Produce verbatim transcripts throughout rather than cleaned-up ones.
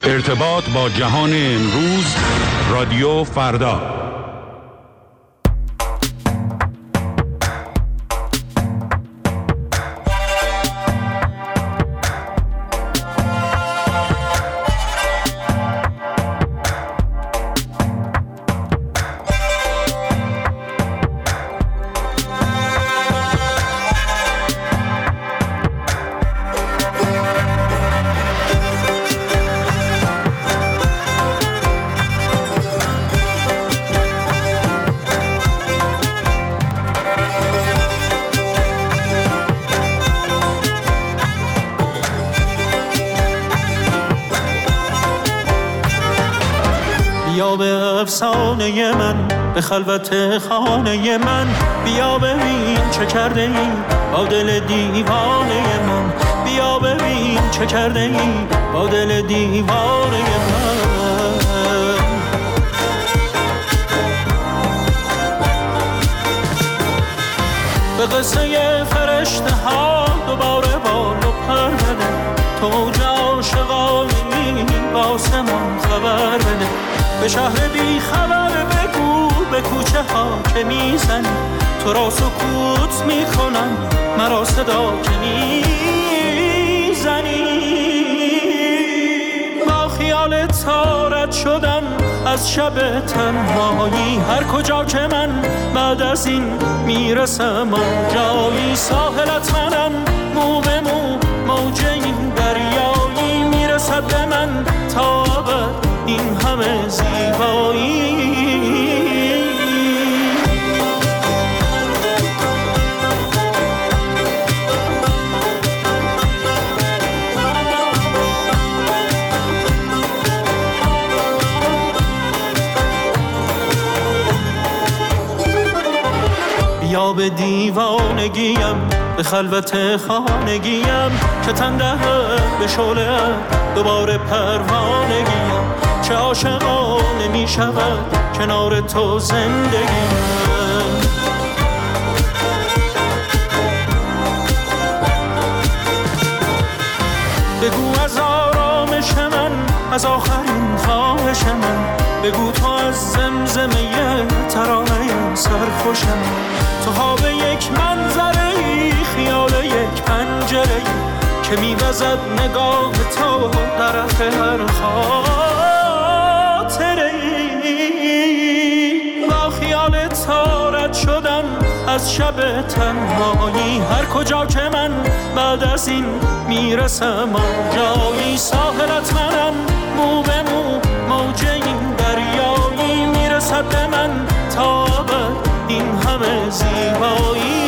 ارتباط با جهان امروز، رادیو فردا. بیا به افسانه من، به خلوت خانه من، بیا ببین چه کرده ای با دل دیوانه من، بیا ببین چه کرده ای با دل دیوانه من. به قصه فرشته ها دوباره بال و پر بده، تو عاشقانی با آسمان خبر بده، به شهر بی خبر بگو به کوچه ها که میزنی، تو را سکوت میکنم مرا صدا که میزنی. با خیال تارت شدم از شب تنهایی، هر کجا که من بعد از این میرسم آنجایی، ساحلت منم مو به مو، موج این دریایی، میرسد به من تا ابد این همه زیبایی. بیا به دیوانگیم، به خلوت خانگیم، که تن دهد به شعله دوباره پروانگیم، چه عاشقانه می شود کنار تو زندگیم. بگو از آرامش من، از آخرین خواهش من، بگو تو از زمزمه ترانه سرخوش من، تو ها به یک منظره ای، خیال یک پنجره ای، که میوزد نگاه تو طرف هر خاطره ای. با خیال تارت شدم از شب تنهایی، هر کجا که من بعد از این میرسم آنجایی، ساحلت منم مو به مو، موج این دریایی، میرسد به من تا ابد این همه زیبایی.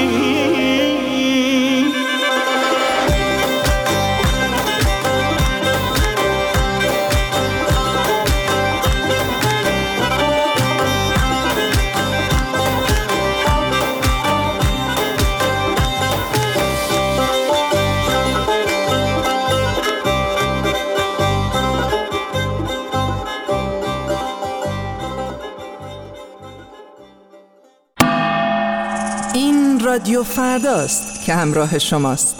رادیو فرداست که همراه شماست.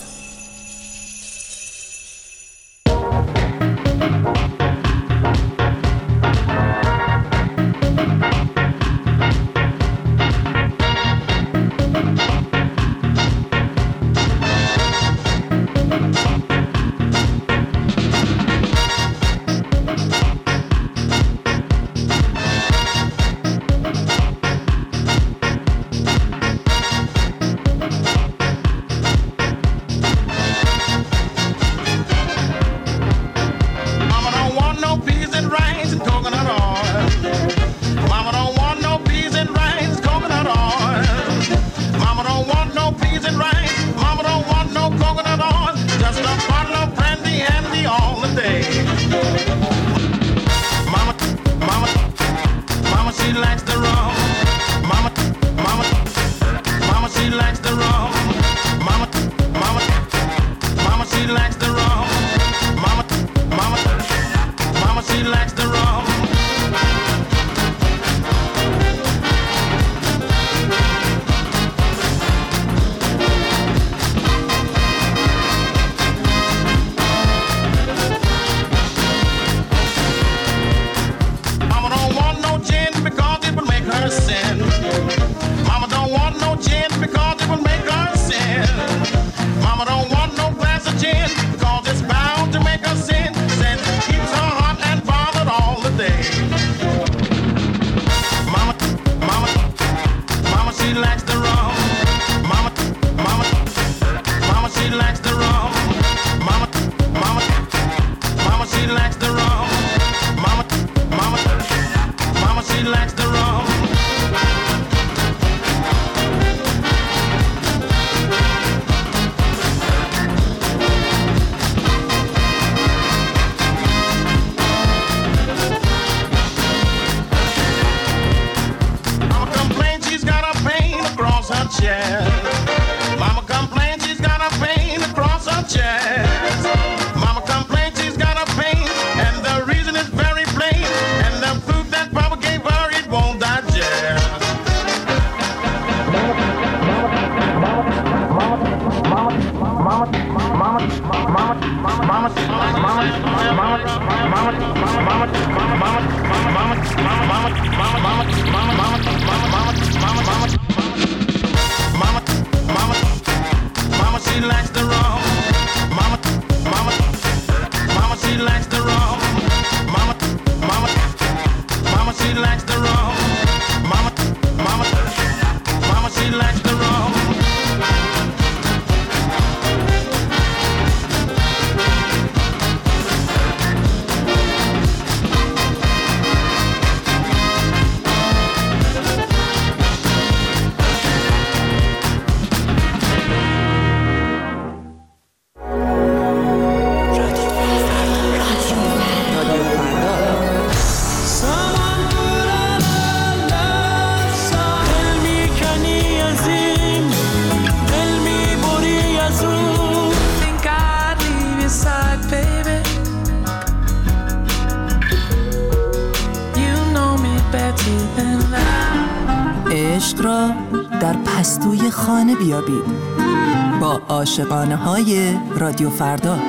عشق را در پستوی خانه بیابید با عاشقانه های رادیو فردا.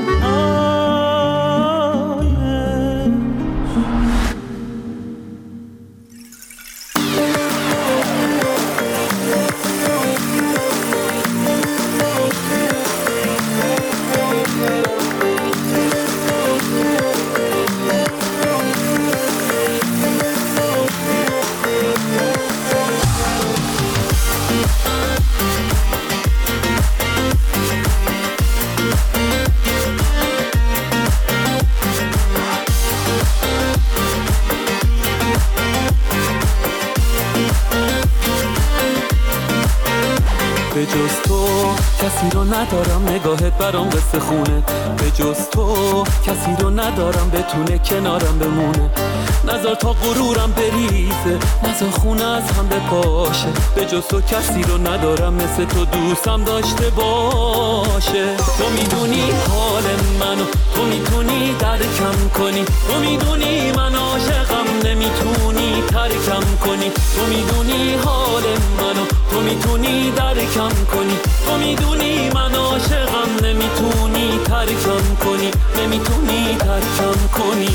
به جز تو کسی رو ندارم، نگاهت برام قصه خونه. به جز تو کسی رو ندارم، بتونه کنارم بمونه. نذار تا غرورم بریزه، نذار خونه از هم بپاشه. به جز تو کسی رو ندارم، مثل تو دوستم داشته باشه. تو میدونی حال منو، تو میتونی درکم کنی. تو میدونی من عاشقم، نمیتونی ترکم کنی. تو میدونی حال منو، تو میتونی درکم کنی. تو میدونی من عاشقم، نمیتونی ترکم کنی. نمیتونی ترکم کنی.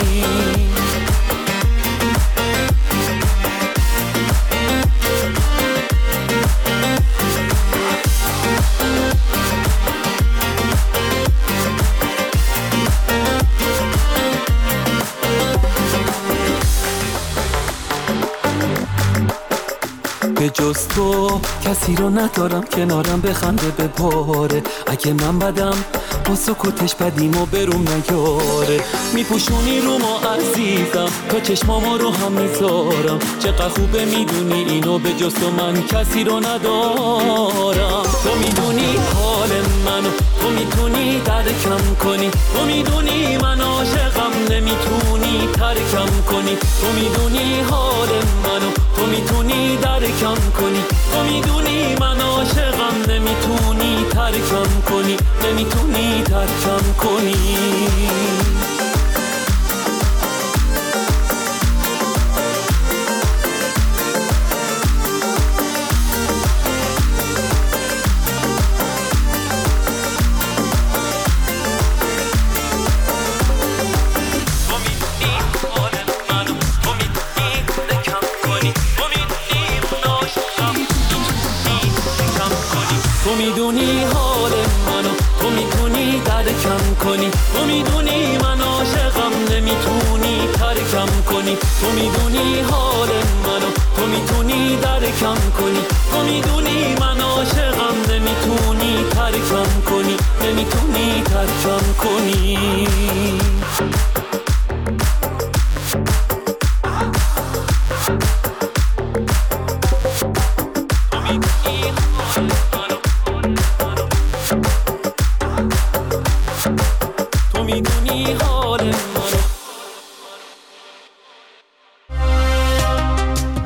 به جز تو کسی رو ندارم، کنارم بخنده بباره. اگه من بدم با سکوتش بدیم و بروم نیاره. میپوشونی رو ما عزیزم، تا چشمامو رو هم میذارم. چقدر خوبه میدونی اینو، به جز تو من کسی رو ندارم. تو میدونی حال منو، تو میتونی درکم کنی. تو میدونی من عاشقم، نمیتونی ترکم کنی. تو میدونی حال منو، تو میتونی درکم کنی. تو میدونی من عاشقم، نمیتونی ترکم کنی. نمیتونی ترکم کنی. تو میدونی حال منو، تو میتونی درکم کنی. تو میدونی من عاشقم، نمیتونی ترکم کنی. تو میدونی حال منو، تو میتونی درکم کنی. تو میدونی من عاشقم، نمیتونی ترکم کنی. نمیتونی ترکم کنی.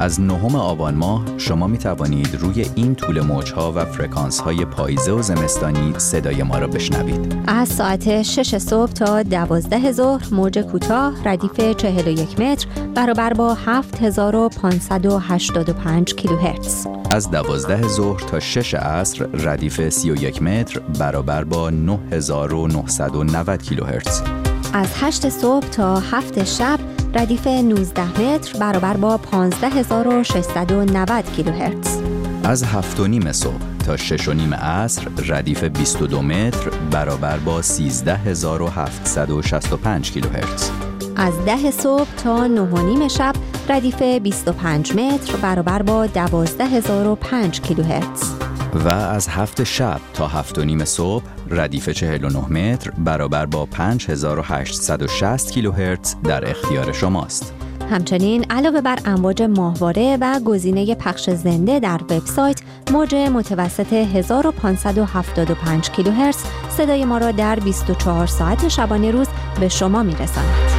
از نهم آبان ماه شما می توانید روی این طول موج‌ها و فرکانس‌های پاییزه و زمستانی صدای ما را بشنوید. از ساعت شش صبح تا دوازده ظهر موج کوتاه ردیف چهل و یک متر برابر با هفت هزار و پانصد و هشتاد و پنج کیلوهرتز. از دوازده ظهر تا شش عصر ردیف سی و یک متر برابر با نه هزار و نهصد و نود کیلوهرتز. از هشت صبح تا هفت شب ردیف نوزده متر برابر با پانزده هزار و ششصد و نود کیلوهرتز. از هفت و نیم صبح تا شش و نیم عصر ردیف بیست و دو متر برابر با سیزده هزار و هفتصد و شصت و پنج کیلوهرتز. از ده صبح تا نه و نیم شب ردیف بیست و پنج متر برابر با دوازده هزار و پنج کیلوهرتز. و از هفت شب تا هفت و نیم صبح ردیف چهل و نه متر برابر با پنج هزار و هشتصد و شصت کیلوهرتز در اختیار شماست. همچنین علاوه بر امواج ماهواره و گزینه پخش زنده در وبسایت، موج متوسط هزار و پانصد و هفتاد و پنج کیلوهرتز صدای ما را در بیست و چهار ساعت شبانه روز به شما می‌رساند.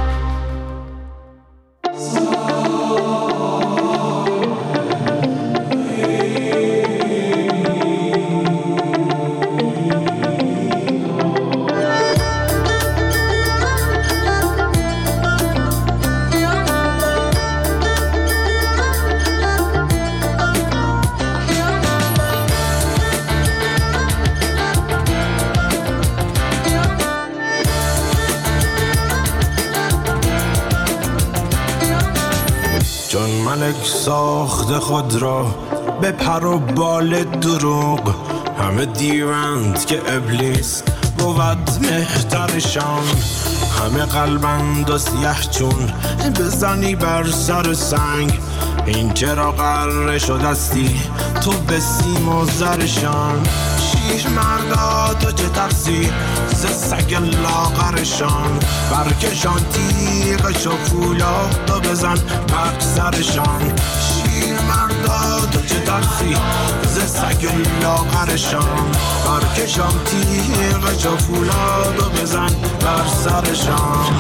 چون ملک ساخت خود را به پر و بال دروغ، همه دیوند که ابلیس بود مهترشان. همه قلبند و سیه چون بزنی بر سر سنگ، این چرا قرار شدستی تو به سیم و زرشان. شیر مردا تو چه ترسی ز سگ لاغرشان، برکشان تیغش و فولاد و بزن بر سرشان. شیر مردا تو چه ترسی ز سگ لاغرشان، برکشان تیغش و فولاد و بزن بر سرشان.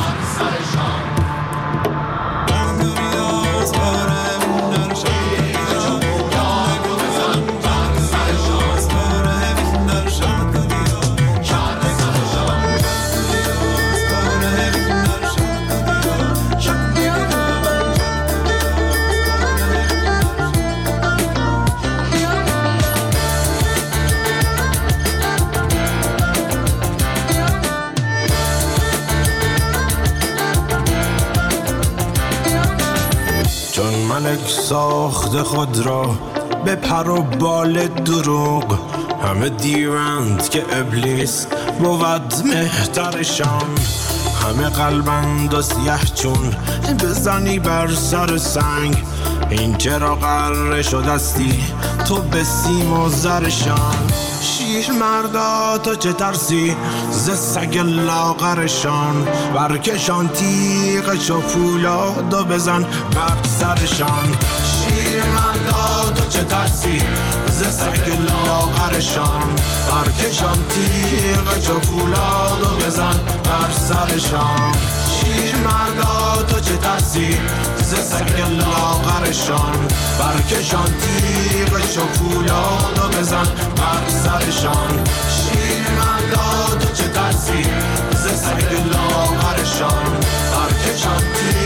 ملک ساخت خود را به پر و بال دروغ، همه دیوند که ابلیس بود مهترشان. همه قلبند و سیه چون بزنی بر سر سنگ، این چرا قرار شدستی تو به سیم و زرشان. شیر مردا تو چه ترسی ز سگ لاغرشان، برکشان تیغش و فولاد و بزن بر سرشان. شیر مردا تو چه ترسی ز سگ لاغرشان، برکشان تیغش و فولاد و بزن بر سرشان. شیر مردا تو چه ترسی ز سگ لاغرشان، برکشان تیغش و فولاد و بزن بر سرشان. شیر مردا تو چه ترسی ز سگ لاغرشان، برکشان تیغش